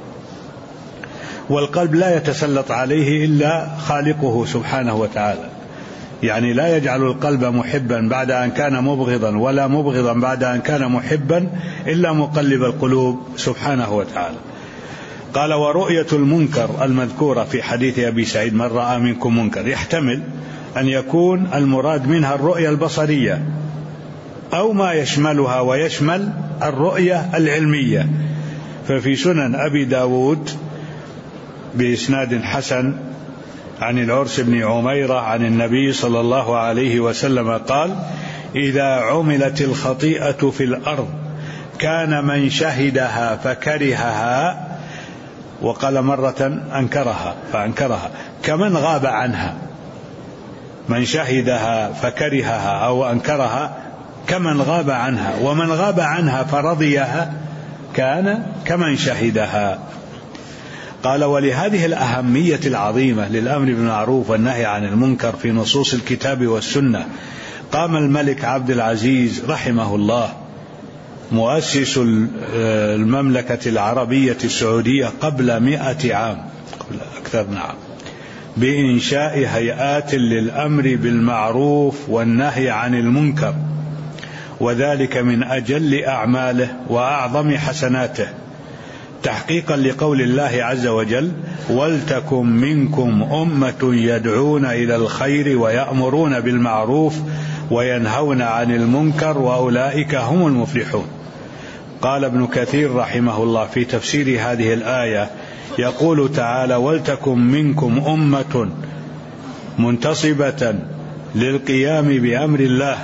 والقلب لا يتسلط عليه إلا خالقه سبحانه وتعالى، يعني لا يجعل القلب محبا بعد أن كان مبغضا، ولا مبغضا بعد أن كان محبا، إلا مقلب القلوب سبحانه وتعالى. قال ورؤية المنكر المذكورة في حديث أبي سعيد من رأى منكم منكر، يحتمل أن يكون المراد منها الرؤية البصرية أو ما يشملها ويشمل الرؤية العلمية. ففي سنن أبي داود بإسناد حسن عن العرس بن عميرة عن النبي صلى الله عليه وسلم قال إذا عملت الخطيئة في الأرض كان من شهدها فكرهها، وقال مرة أنكرها فأنكرها، كمن غاب عنها، من شهدها فكرهها أو أنكرها كمن غاب عنها، ومن غاب عنها فرضيها كان كمن شهدها. قال ولهذه الأهمية العظيمة للأمر بالمعروف والنهي عن المنكر في نصوص الكتاب والسنة قام الملك عبد العزيز رحمه الله مؤسس المملكة العربية السعودية قبل 100 عام، قبل أكثر من عام، بإنشاء هيئات للأمر بالمعروف والنهي عن المنكر، وذلك من أجل أعماله وأعظم حسناته، تحقيقا لقول الله عز وجل ولتكن منكم أمة يدعون إلى الخير ويأمرون بالمعروف وينهون عن المنكر وأولئك هم المفلحون. قال ابن كثير رحمه الله في تفسير هذه الآية يقول تعالى ولتكن منكم أمة منتصبة للقيام بأمر الله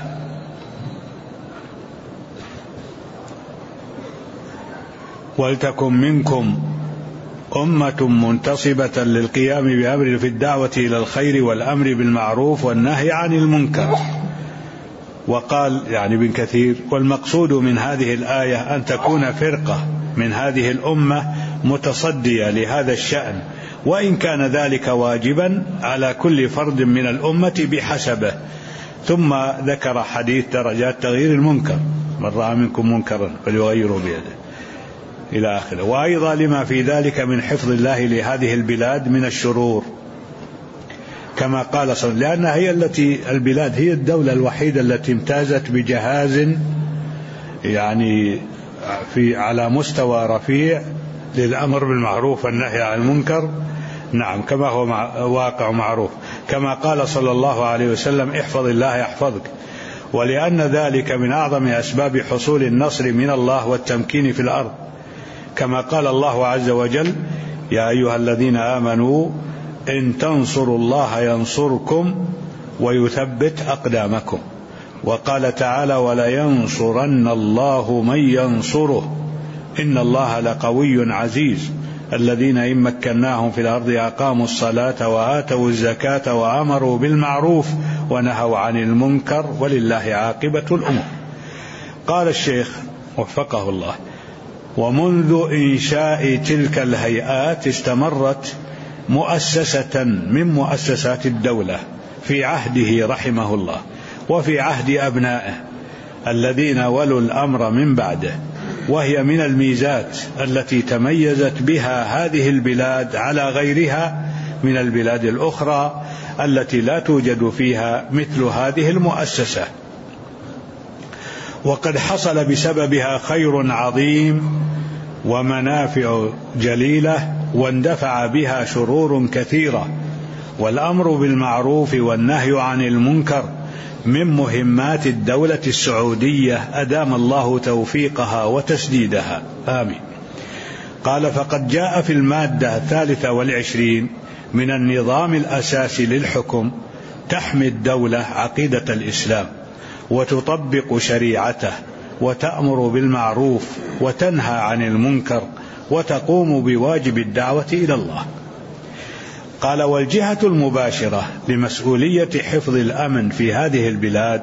ولتكن منكم أمة منتصبة للقيام بأمر في الدعوة إلى الخير والأمر بالمعروف والنهي عن المنكر. وقال يعني ابن كثير والمقصود من هذه الآية أن تكون فرقة من هذه الأمة متصدية لهذا الشأن، وإن كان ذلك واجبا على كل فرد من الأمة بحسبه. ثم ذكر حديث درجات تغيير المنكر، من رأى منكم منكرا فليغيره بيده إلى آخره، وأيضا لما في ذلك من حفظ الله لهذه البلاد من الشرور، كما قال صلى الله عليه وسلم، لأن هي البلاد هي الدولة الوحيدة التي امتازت بجهاز يعني على مستوى رفيع للأمر بالمعروف والنهي عن المنكر، نعم، كما هو واقع معروف، كما قال صلى الله عليه وسلم احفظ الله يحفظك، ولأن ذلك من أعظم أسباب حصول النصر من الله والتمكين في الأرض، كما قال الله عز وجل يا أيها الذين آمنوا إن تنصروا الله ينصركم ويثبت أقدامكم. وقال تعالى ولينصرن الله من ينصره إن الله لقوي عزيز. الذين إن مكناهم في الأرض أقاموا الصلاة وآتوا الزكاة وأمروا بالمعروف ونهوا عن المنكر ولله عاقبة الأمور. قال الشيخ وفقه الله: ومنذ إنشاء تلك الهيئات استمرت مؤسسة من مؤسسات الدولة في عهده رحمه الله وفي عهد أبنائه الذين ولوا الأمر من بعده، وهي من الميزات التي تميزت بها هذه البلاد على غيرها من البلاد الأخرى التي لا توجد فيها مثل هذه المؤسسة، وقد حصل بسببها خير عظيم ومنافع جليلة، واندفع بها شرور كثيرة. والأمر بالمعروف والنهي عن المنكر من مهمات الدولة السعودية أدام الله توفيقها وتسديدها، آمين. قال: فقد جاء في المادة 23 من النظام الأساسي للحكم تحمي الدولة عقيدة الإسلام وتطبق شريعته وتأمر بالمعروف وتنهى عن المنكر وتقوم بواجب الدعوة إلى الله. قال: والجهة المباشرة لمسؤولية حفظ الأمن في هذه البلاد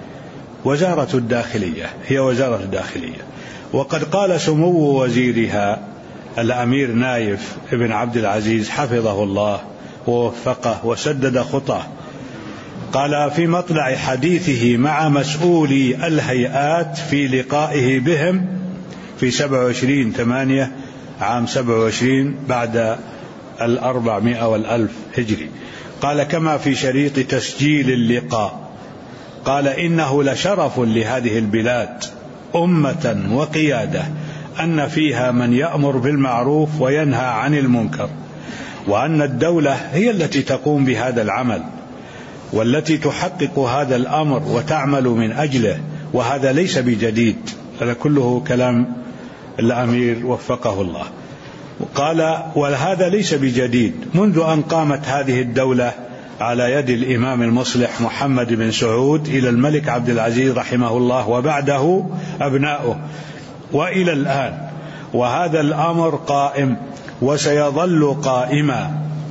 وزارة الداخلية، هي وزارة الداخلية. وقد قال سمو وزيرها الأمير نايف ابن عبد العزيز حفظه الله ووفقه وسدد خطاه، قال في مطلع حديثه مع مسؤولي الهيئات في لقائه بهم في 27/8 عام 27 بعد 400 والألف هجري، قال كما في شريط تسجيل اللقاء، قال: إنه لشرف لهذه البلاد أمة وقيادة أن فيها من يأمر بالمعروف وينهى عن المنكر، وأن الدولة هي التي تقوم بهذا العمل والتي تحقق هذا الأمر وتعمل من أجله، وهذا ليس بجديد، هذا كله كلام الأمير وفقه الله. قال: وهذا ليس بجديد، منذ أن قامت هذه الدولة على يد الإمام المصلح محمد بن سعود إلى الملك عبد العزيز رحمه الله وبعده أبناؤه وإلى الآن، وهذا الأمر قائم وسيظل قائما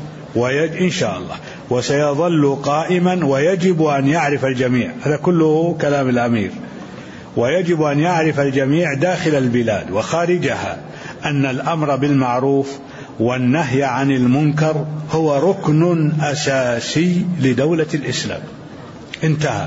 إن شاء الله، وسيظل قائما، ويجب أن يعرف الجميع، هذا كله كلام الأمير، ويجب أن يعرف الجميع داخل البلاد وخارجها أن الأمر بالمعروف والنهي عن المنكر هو ركن أساسي لدولة الإسلام. انتهى.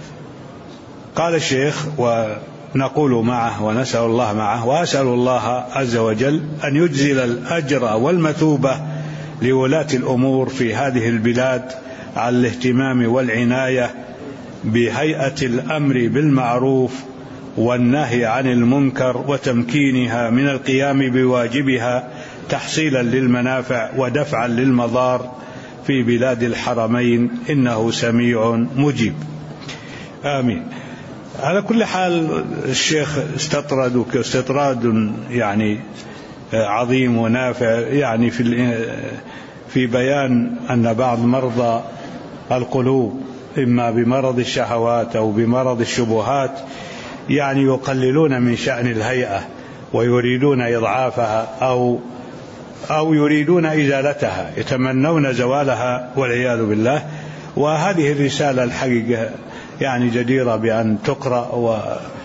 قال الشيخ: ونقول معه ونسأل الله معه، وأسأل الله عز وجل أن يجزل الأجر والمثوبة لولاة الأمور في هذه البلاد على الاهتمام والعناية بهيئة الأمر بالمعروف والنهي عن المنكر وتمكينها من القيام بواجبها تحصيلا للمنافع ودفعا للمضار في بلاد الحرمين، إنه سميع مجيب، آمين. على كل حال الشيخ استطراد يعني عظيم ونافع، يعني في بيان أن بعض مرضى القلوب إما بمرض الشهوات أو بمرض الشبهات يعني يقللون من شأن الهيئة ويريدون إضعافها أو يريدون إزالتها، يتمنون زوالها والعياذ بالله. وهذه الرسالة الحقيقة يعني جديرة بأن تقرأ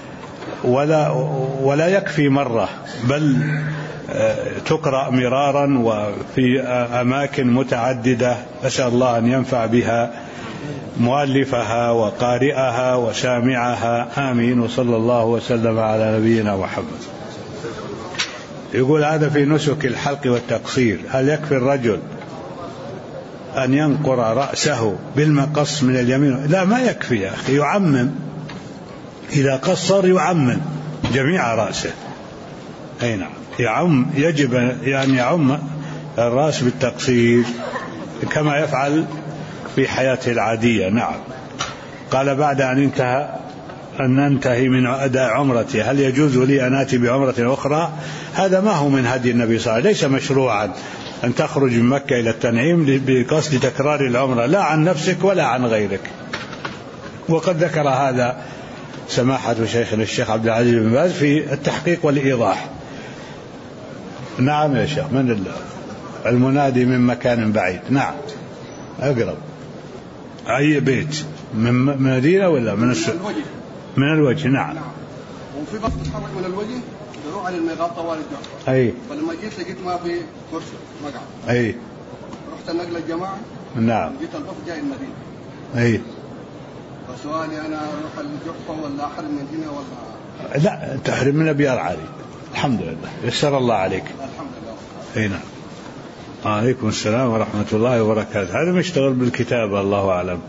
ولا يكفي مرة، بل تقرأ مرارا وفي أماكن متعددة، أسأل الله أن ينفع بها مؤلفها وقارئها وسامعها، آمين. وصلى الله وسلم على نبينا محمد. يقول: هذا في نسك الحلق والتقصير، هل يكفي الرجل أن ينقر رأسه بالمقص من اليمين؟ لا، ما يكفي يا أخي، يعمم، إذا قصر يعمم جميع رأسه، أي نعم، يجب أن يعم الرأس بالتقصير كما يفعل في حياته العادية، نعم. قال: بعد أن ننتهي من أداء عمرتي هل يجوز لي أن آتي بعمرة أخرى؟ هذا ما هو من هدي النبي صلى الله عليه وسلم، ليس مشروعا أن تخرج من مكة إلى التنعيم بقصد تكرار العمرة، لا عن نفسك ولا عن غيرك. وقد ذكر هذا سماحة شيخنا الشيخ عبد العزيز بن باز في التحقيق والإيضاح. نعم يا شيخ، من المنادي من مكان بعيد. نعم أقرب. أي بيت؟ من مدينة ولا من الوجه؟ من الوجه. نعم. وفي بس تتحرك من الوجه تروح على الميقات طوال الجو. أي. فلما جيت لقيت ما في كرسي مقعد. أي. رحت النقل الجماعة. نعم. جيت البف جاي المدينة. أي. فسؤالي أنا أروح الجحفة ولا أحرم من هنا ولا؟ لا، تحرم من أبيار علي. الحمد لله، يسر الله عليك. الحمد لله. أي نعم. عليكم السلام ورحمة الله وبركاته. هذا مشتغل بالكتابة، الله أعلم.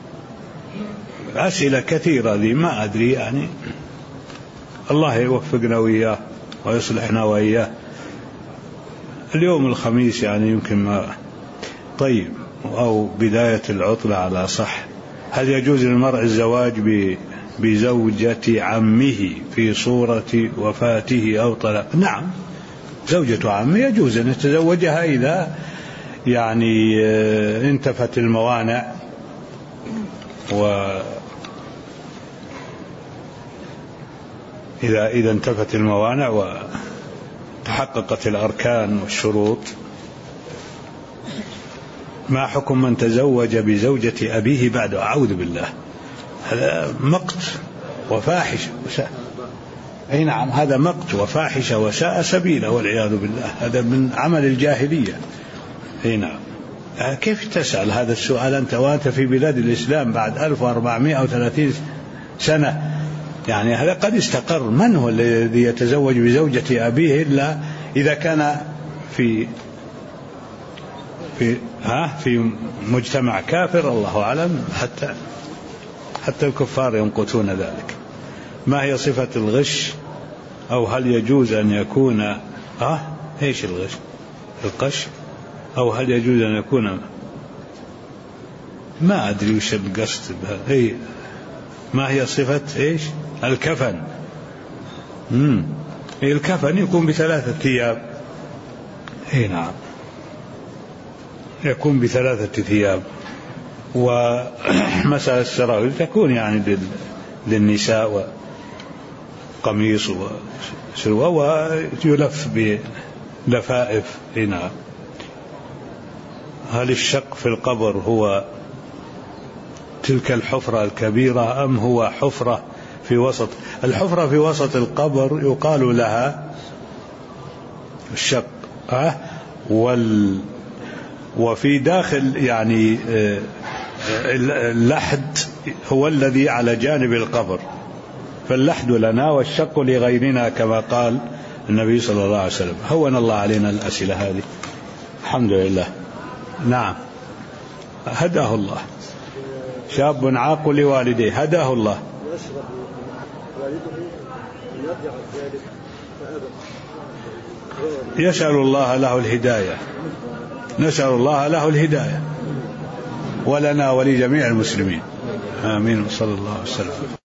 أسئلة كثيرة ذي ما أدري، يعني الله يوفقنا وإياه ويصلحنا وإياه. اليوم الخميس يعني يمكن ما. طيب، أو بداية العطلة على صح. هل يجوز للمرء الزواج بزوجة عمه في صورة وفاته أو طلاق؟ نعم، زوجة عمه يجوز أن يتزوجها إذا يعني انتفت الموانع إذا انتفت الموانع وتحققت الأركان والشروط. ما حكم من تزوج بزوجة أبيه بعد؟ أعوذ بالله، هذا مقت وفاحش وساء. أي نعم، هذا مقت وفاحش وساء سبيلا والعياذ بالله، هذا من عمل الجاهلية. أي نعم. كيف تسأل هذا السؤال أنت وأنت في بلاد الإسلام بعد 1430 سنة؟ يعني هذا قد استقر. من هو الذي يتزوج بزوجة أبيه إلا إذا كان في مجتمع كافر؟ الله أعلم. حتى الكفار ينقتون ذلك. ما هي صفة الغش؟ أو هل يجوز أن يكون إيش الغش؟ القش؟ أو هل يجوز أن يكون، ما أدري وش القصد بهذا. ما هي صفة إيش؟ الكفن. الكفن يكون ب3 ثياب. نعم، يكون ب3 ثياب. ومسألة السراويل تكون يعني للنساء، وقميص وسروال ويلف بلفائف. نعم. هل الشق في القبر هو تلك الحفرة الكبيرة أم هو حفرة في وسط؟ الحفرة في وسط القبر يقال لها الشق. وفي داخل يعني اللحد هو الذي على جانب القبر، فاللحد لنا والشق لغيرنا كما قال النبي صلى الله عليه وسلم. هون الله علينا الأسئلة هذه، الحمد لله. نعم، هداه الله. شاب عاق لوالديه هداه الله. يسأل الله له الهداية، نسأل الله له الهداية ولنا ولجميع المسلمين. آمين، صلى الله عليه وسلم.